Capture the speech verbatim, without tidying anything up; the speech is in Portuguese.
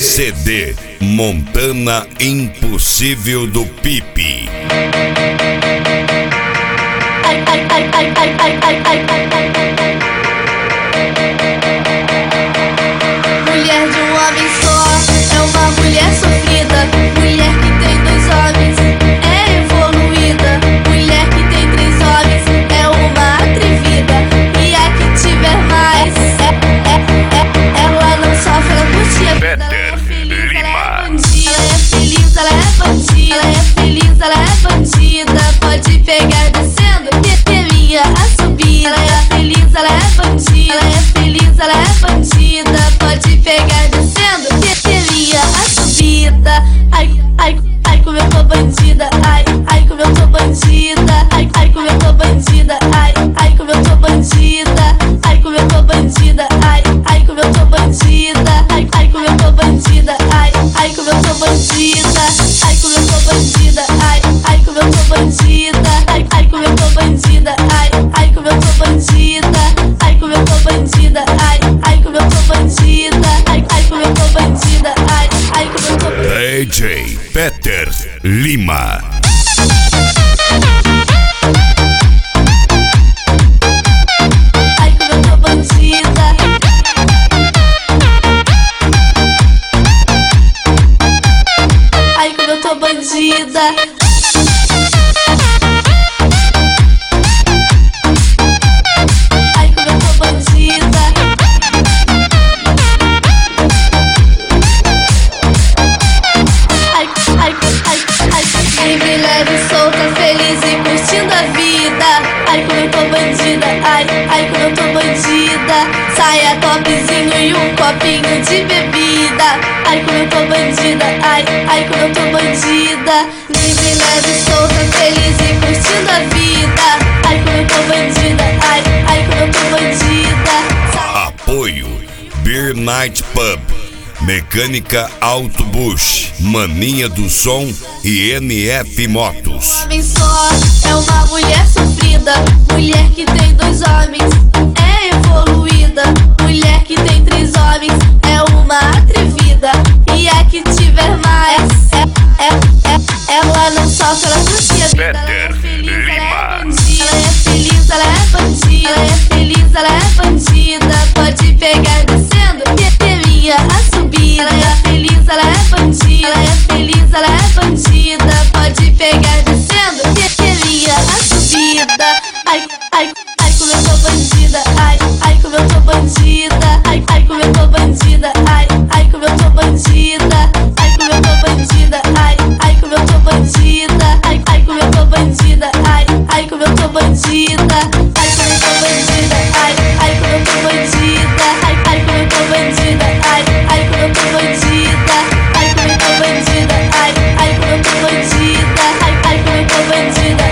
C D Montana Impossível do Pipe. Ai, ai, ai, ai, ai, ai, ai, ai, ai. Mulher de um homem só é uma mulher sofrida. Mulher que tem dois homens é evoluída. Mulher que tem três homens é uma atrevida. E a que tiver mais é, é, é, ela não sofre, ela curte a vida. Ela é feliz, ela é bandida. Ela é feliz, ela é bandida. Ela é feliz, ela é bandida. Pode pegar descendo, que é minha a subida. Ela é feliz, ela é bandida. Ela é feliz, ela é bandida. Pode pegar descendo, que é minha a subida. Ai, ai, ai, como eu tô bandida. Ai, ai, como eu tô bandida. Ai, ai, como eu tô bandida. Ai, ai, como eu tô bandida. Ai, como eu tô bandida. Ai, ai, como eu tô bandida. Ai, ai, como eu tô bandida. Ai, ai, como eu tô bandida. Ai, como eu tô bandida. Ai, ai, como eu tô bandida. Ai, ai, como eu tô bandida. Ai, ai, como eu tô bandida. Ai, como eu tô bandida. Ai, ai, como eu tô bandida. Ai, ai, como eu tô bandida. Ai, ai, como eu tô bandida. D J Peter Lima. Ai, como eu tô bandida. Ai, como eu tô bandida. Ai, como eu tô bandida. Ai, ai, ai, ai. Livre, leve, solta, feliz e curtindo a vida. Ai, como eu tô bandida. Ai, ai, como eu tô bandida. Saia, topzinho e um copinho de bebida. Ai, como eu tô bandida. Ai, ai, como eu tô bandida. Livre, leve, solta, feliz e curtindo a vida. Ai, como eu tô bandida. Ai, ai, como eu tô bandida. Saia... Apoio Beer Night Pub, Mecânica Auto Bush, Mania do Som e N F Motos. Homem só é uma mulher sofrida. Mulher que tem dois homens é evoluída. Mulher que tem três homens é uma atrevida. E a que tiver mais é, é, é, ela não sofre, ela curte a vida. Ela é feliz, ela é feliz, ela é bandida. Ela é feliz, ela é bandida. Pode pegar descendo, que é minha a subida. Ela é feliz, ela é bandida. Ela é feliz, ela é bandida. Pode pegar descendo, que é minha a subida. Ai, ai, ai, como eu tô bandida. Ai, ai, como eu tô bandida. Ai, ai, como eu tô bandida. Ai, ai, como eu tô bandida. Ai, como eu tô bandida. Ai, ai, como eu tô bandida. Ai, ai, como eu tô bandida. Ai, ai, como eu tô bandida. Ai, como eu tô bandida. Ai, ai, como eu tô bandida. Ai, ai, como eu tô bandida. Ai, ai, como eu tô bandida. Ai, como eu tô bandida. Ai, ai, como eu tô bandida. Ai, ai, como eu tô bandida.